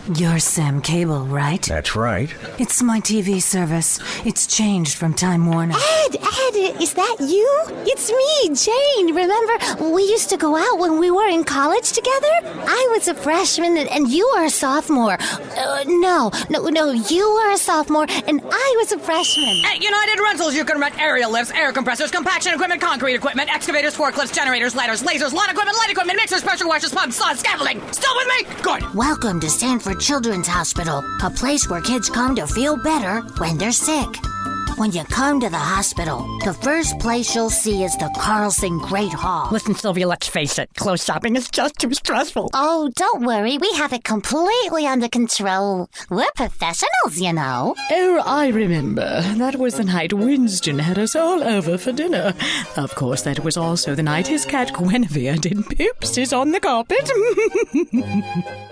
You're Sam Cable, right? That's right. It's my TV service. It's changed from Time Warner. Ed, is that you? It's me, Jane. Remember, we used to go out when we were in college together? I was a freshman and you were a sophomore. No, you were a sophomore and I was a freshman. At United Rentals, you can rent aerial lifts, air compressors, compaction equipment, concrete equipment, excavators, forklifts, generators, ladders, lasers, lawn equipment, light equipment, mixers, pressure washers, pumps, saws, scaffolding. Still with me? Good. Welcome to Stanford Children's Hospital, a place where kids come to feel better when they're sick. When you come to the hospital, the first place you'll see is the Carlson Great Hall. Listen, Sylvia, let's face it. Clothes shopping is just too stressful. Oh, don't worry. We have it completely under control. We're professionals, you know. Oh, I remember. That was the night Winston had us all over for dinner. Of course, that was also the night his cat Guinevere did poopsies on the carpet.